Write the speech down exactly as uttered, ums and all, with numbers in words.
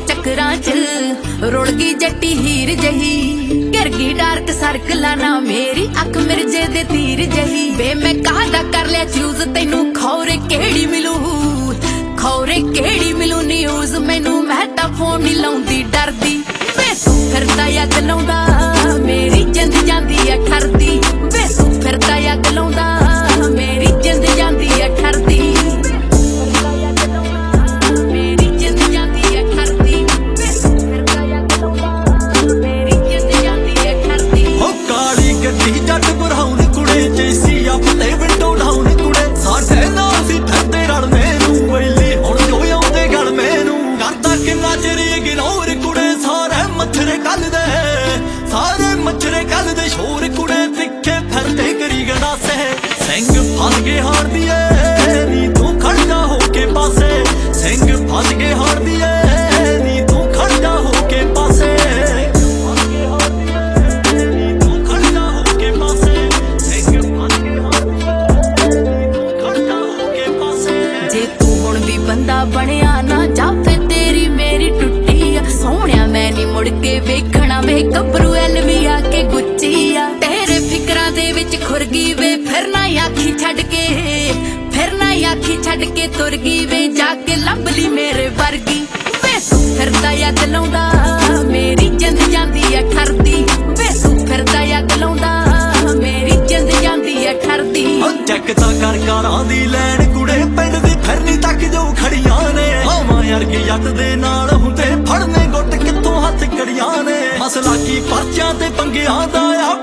चक्करां च रुड़ गई जट्टी हीर जही गिर गई डार्क सर्कल ना मेरी अख मिर्जे दे तीर जही बे मैं कहदा कर लिया चूज तैनू खौरे केड़ी मिलू खौरे केड़ी मिलू न्यूज मैनू मैं तां फोन नहीं लाउंदी डरदी वे तू फिरदा यद लाउंदा मेरी जिंद जांदी है ठरदी वे तू फिरदा यद लाउंदा मेरी जिंद जांदी है ठरदी सारे मच्छरे कल दे शोर कुड़े तिखे फिरते करी गड़ासे सिंह फस गए हार दिए नी तू खड़ जा होके पासे सिंह फस गए हार दिए नी तू खड़ जा होके पासे जे तू हुण भी बंदा बनिया ना जा फिर तेरी मेरी टुट्टी आ सोहणिया मैं नी मुड़ के वेखना वे गबरू एलवी आके गुच्ची आ तेरे फिकरां दे विच खुर गई वे फिर ना आखी छड़ के फिर ना आखी छड़ के तुर गई वे जाके लभ ली मेरे वर्गी वे तू फिरदा यद लाउंदा मेरी जिंद जांदी है ठरदी वे तू फिरदा यद लाउंदा मेरी जिंद जांदी है ठरदी चेक तां कर कारां दी लैन कुड़े पिंड दी फिरनी तक जो खड़ियां ने हावां अरगे जट दे नाल हुंदे फड़ने गुट कित्थों हत्थ कड़ियां ने मसला की परचियां ते पंगियां दा